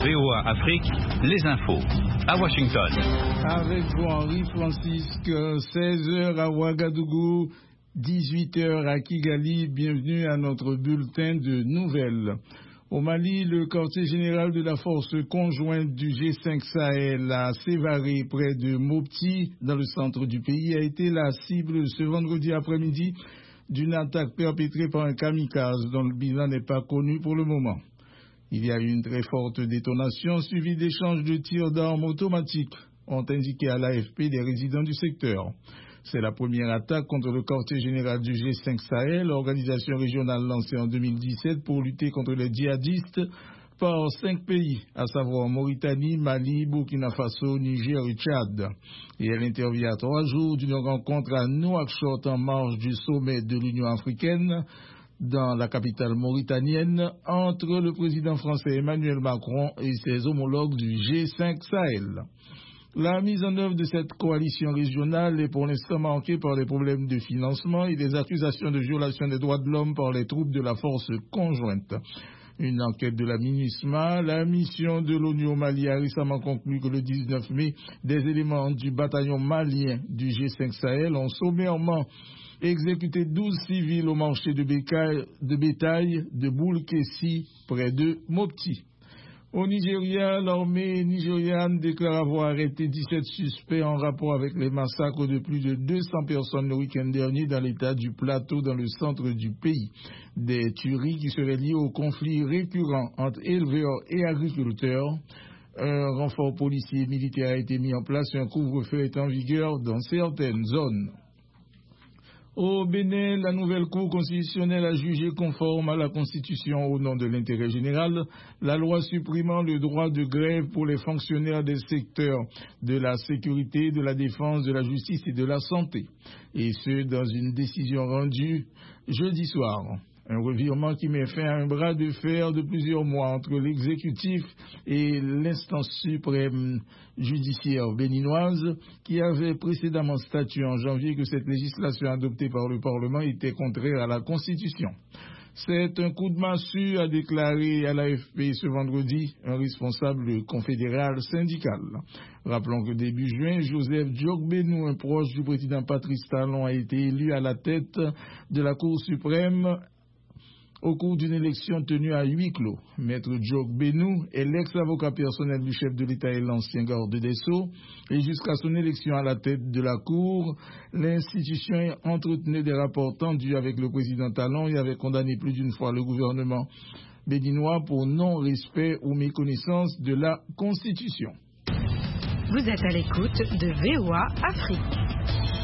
VOA Afrique, les infos. À Washington. Avec vous, Henri Francisque, 16h à Ouagadougou, 18h à Kigali. Bienvenue à notre bulletin de nouvelles. Au Mali, le quartier général de la force conjointe du G5 Sahel à Sévaré, près de Mopti, dans le centre du pays, a été la cible ce vendredi après-midi d'une attaque perpétrée par un kamikaze dont le bilan n'est pas connu pour le moment. Il y a eu une très forte détonation suivie d'échanges de tirs d'armes automatiques, ont indiqué à l'AFP des résidents du secteur. C'est la première attaque contre le quartier général du G5 Sahel, organisation régionale lancée en 2017 pour lutter contre les djihadistes par 5 pays, à savoir Mauritanie, Mali, Burkina Faso, Niger et Tchad. Et elle intervient à 3 jours d'une rencontre à Nouakchott en marge du sommet de l'Union africaine, dans la capitale mauritanienne, entre le président français Emmanuel Macron et ses homologues du G5 Sahel. La mise en œuvre de cette coalition régionale est pour l'instant marquée par des problèmes de financement et des accusations de violation des droits de l'homme par les troupes de la force conjointe. Une enquête de la MINUSMA, la mission de l'ONU au Mali, a récemment conclu que le 19 mai, des éléments du bataillon malien du G5 Sahel ont sommairement exécuté 12 civils au marché de bétail de Boulkessi, près de Mopti. Au Nigeria, l'armée nigériane déclare avoir arrêté 17 suspects en rapport avec les massacres de plus de 200 personnes le week-end dernier dans l'état du Plateau, dans le centre du pays. Des tueries qui seraient liées aux conflits récurrents entre éleveurs et agriculteurs. Un renfort policier et militaire a été mis en place et un couvre-feu est en vigueur dans certaines zones. Au Bénin, la nouvelle Cour constitutionnelle a jugé conforme à la Constitution au nom de l'intérêt général la loi supprimant le droit de grève pour les fonctionnaires des secteurs de la sécurité, de la défense, de la justice et de la santé. Et ce, dans une décision rendue jeudi soir. Un revirement qui met fin à un bras de fer de plusieurs mois entre l'exécutif et l'instance suprême judiciaire béninoise qui avait précédemment statué en janvier que cette législation adoptée par le Parlement était contraire à la Constitution. C'est un coup de massue, a déclaré à l'AFP ce vendredi un responsable confédéral syndical. Rappelons que début juin, Joseph Diogbenou, un proche du président Patrice Talon, a été élu à la tête de la Cour suprême au cours d'une élection tenue à huis clos. Maître Diogbenou est l'ex-avocat personnel du chef de l'État et l'ancien garde des Sceaux, et jusqu'à son élection à la tête de la Cour, l'institution entretenait des rapports tendus avec le président Talon et avait condamné plus d'une fois le gouvernement béninois pour non-respect ou méconnaissance de la Constitution. Vous êtes à l'écoute de VOA Afrique.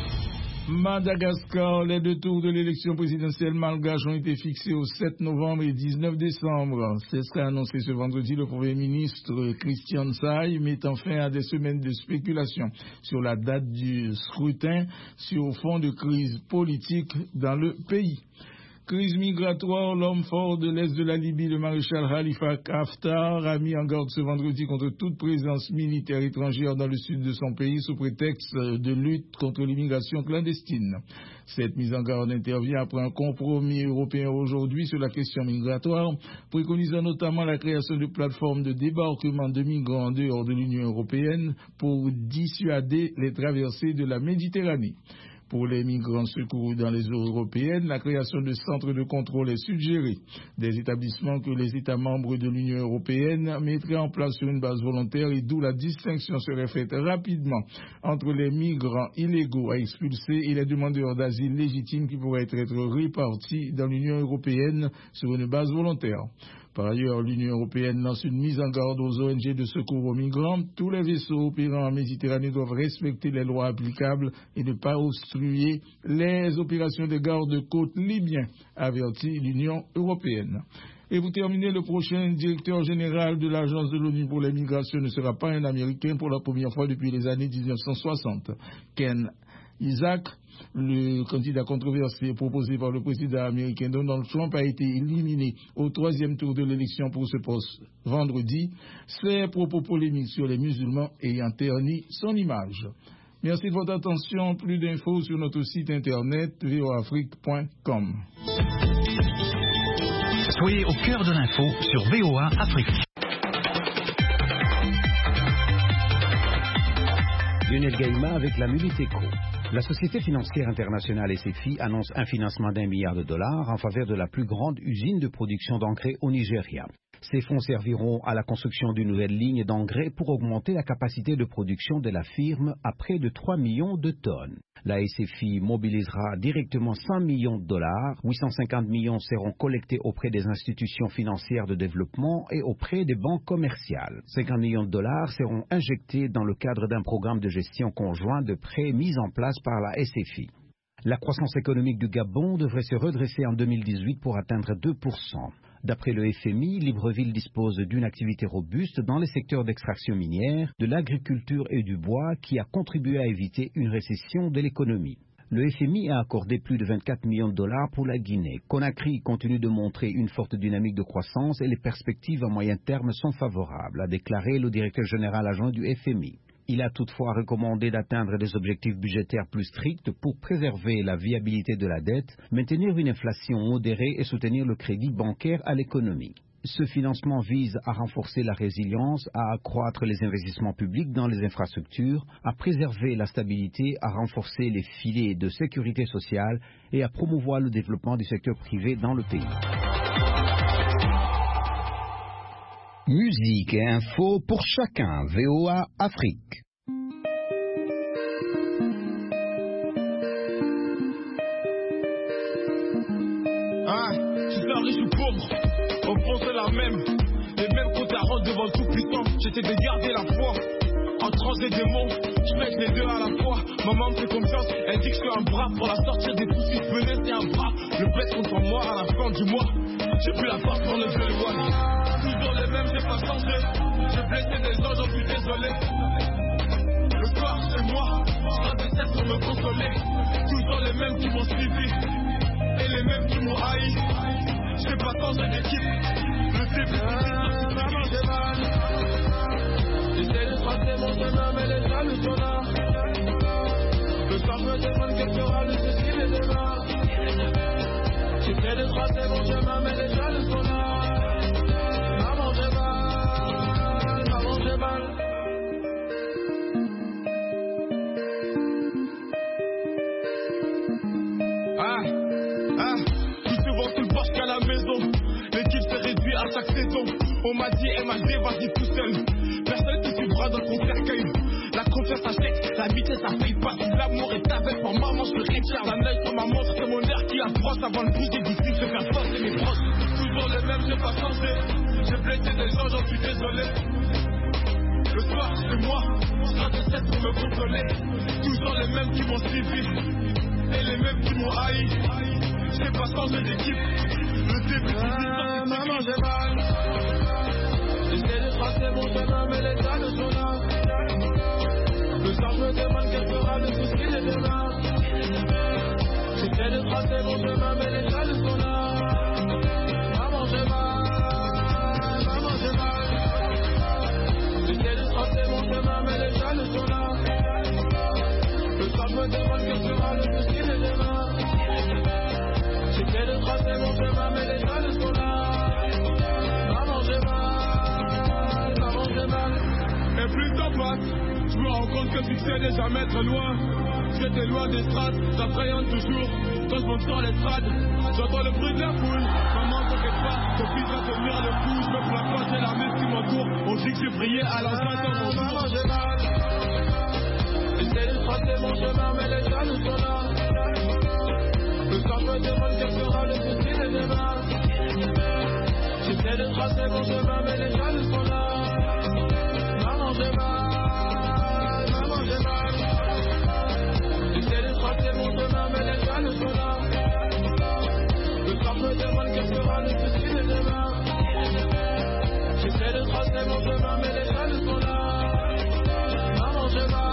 Madagascar, les 2 tours de l'élection présidentielle malgache ont été fixés au 7 novembre et 19 décembre. C'est ce qu'a annoncé ce vendredi le Premier ministre Christian Tsai, mettant fin à des semaines de spéculation sur la date du scrutin sur fond de crise politique dans le pays. Crise migratoire, l'homme fort de l'Est de la Libye, le maréchal Khalifa Haftar, a mis en garde ce vendredi contre toute présence militaire étrangère dans le sud de son pays sous prétexte de lutte contre l'immigration clandestine. Cette mise en garde intervient après un compromis européen aujourd'hui sur la question migratoire, préconisant notamment la création de plateformes de débarquement de migrants en dehors de l'Union européenne pour dissuader les traversées de la Méditerranée. Pour les migrants secourus dans les eaux européennes, la création de centres de contrôle est suggérée. Des établissements que les États membres de l'Union européenne mettraient en place sur une base volontaire et d'où la distinction serait faite rapidement entre les migrants illégaux à expulser et les demandeurs d'asile légitimes qui pourraient être répartis dans l'Union européenne sur une base volontaire. Par ailleurs, l'Union européenne lance une mise en garde aux ONG de secours aux migrants. Tous les vaisseaux opérant en Méditerranée doivent respecter les lois applicables et ne pas obstruer les opérations de garde-côte libyens, avertit l'Union européenne. Et vous terminez, le prochain directeur général de l'Agence de l'ONU pour les migrations ne sera pas un Américain pour la première fois depuis les années 1960. Ken Isaac, le candidat controversé proposé par le président américain Donald Trump, a été éliminé au 3e tour de l'élection pour ce poste vendredi. Ses propos polémiques sur les musulmans ayant terni son image. Merci de votre attention. Plus d'infos sur notre site internet voafrique.com. Soyez au cœur de l'info sur VOA Afrique. Daniel Gaïma avec la Minute Éco. La Société financière internationale SFI annonce un financement d'$1 milliard en faveur de la plus grande usine de production d'engrais au Nigeria. Ces fonds serviront à la construction d'une nouvelle ligne d'engrais pour augmenter la capacité de production de la firme à près de 3 millions de tonnes. La SFI mobilisera directement $100 millions. 850 millions seront collectés auprès des institutions financières de développement et auprès des banques commerciales. $50 millions seront injectés dans le cadre d'un programme de gestion conjoint de prêts mis en place par la SFI. La croissance économique du Gabon devrait se redresser en 2018 pour atteindre 2%. D'après le FMI, Libreville dispose d'une activité robuste dans les secteurs d'extraction minière, de l'agriculture et du bois qui a contribué à éviter une récession de l'économie. Le FMI a accordé plus de $24 millions pour la Guinée. Conakry continue de montrer une forte dynamique de croissance et les perspectives à moyen terme sont favorables, a déclaré le directeur général adjoint du FMI. Il a toutefois recommandé d'atteindre des objectifs budgétaires plus stricts pour préserver la viabilité de la dette, maintenir une inflation modérée et soutenir le crédit bancaire à l'économie. Ce financement vise à renforcer la résilience, à accroître les investissements publics dans les infrastructures, à préserver la stabilité, à renforcer les filets de sécurité sociale et à promouvoir le développement du secteur privé dans le pays. Musique et info pour chacun, VOA Afrique. Ah, tu sois riche ou pauvre, au fond c'est la même. Les mêmes comptes à rendre devant le tout-puissant. J'essaie de garder la foi. En transe des démons, je mets les deux à la fois. Maman me fait confiance, elle dit que je suis un bras. Pour la sortir des soucis, venez c'est un bras. Le bled contre moi à la fin du mois. J'ai plus la force pour lever le voile. Toujours les mêmes, j'ai pas changé. J'ai blessé des gens, j'en suis désolé. Le soir c'est moi, je rate des têtes pour me consoler. Toujours les mêmes qui m'ont suivi et les mêmes qui m'ont haï. J'ai pas changé d'équipe. Le début maman j'ai mal. J'essaie de tracer mon chemin mais les jaloux sont là. Le soir je me demande quel sera le souci des demain. J'essaie de tracer mon chemin mais les jaloux sont là. Maman j'ai mal. Plus souvent sous le porche qu'à la maison. L'équipe s'est réduite à chaque saison. On m'a dit MHD vas-y tout seul. Personne qui suivra dans ton cercueil. La confiance achète, l'amitié ça paye pas. Si l'amour est avec pour maman je le retire. La neige sur ma montre c'est mon air qui approche. Avant le bouger d'ici je vais forcer mes proches. Toujours les mêmes, j'ai pas changé. J'ai blessé des gens, j'en suis désolé. Le soir c'est moi, je rate des têtes pour me consoler. Toujours les mêmes qui m'ont suivi et les mêmes qui m'ont haï. J'ai pas changé d'équipe. Le début maman j'ai mal. J'essaie de tracer mon chemin mais les jaloux sont là. Le soir je me demande quel sera le souci des demain. J'essaie de tracer mon chemin mais les jaloux sont là. Maman j'ai mal. J'essaie de tracer mon chemin mais les jaloux sont là. Le soir je me demande quel sera le souci des demain. J'essaie de tracer mon chemin mais les jaloux sont là. Maman j'ai mal. Et plus t'en passes, je me rends compte que fixer n'est jamais très loin. J'étais loin des strates, j'appréhende toujours. Quand je monte sur l'estrade, j'entends le bruit de la foule. Maman t'inquiète pas, ton fils va tenir le coup. Je me plains, j'ai la messe qui m'entoure. On dit que j'ai prié à l'enceinte de mon maman j'ai mal. J'essaie de tracer mon chemin mais les jaloux sont là. Le soir je me demande quel sera le souci des demain. J'essaie de tracer mon chemin mais les jaloux sont là. Maman j'ai mal. J'essaie de tracer mon chemin mais les jaloux sont là. Le soir je me demande quel sera le souci des demain. J'essaie de tracer mon chemin mais les jaloux sont là. Maman j'ai mal.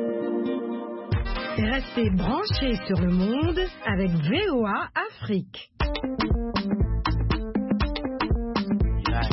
Restez branchés sur le monde avec VOA Afrique.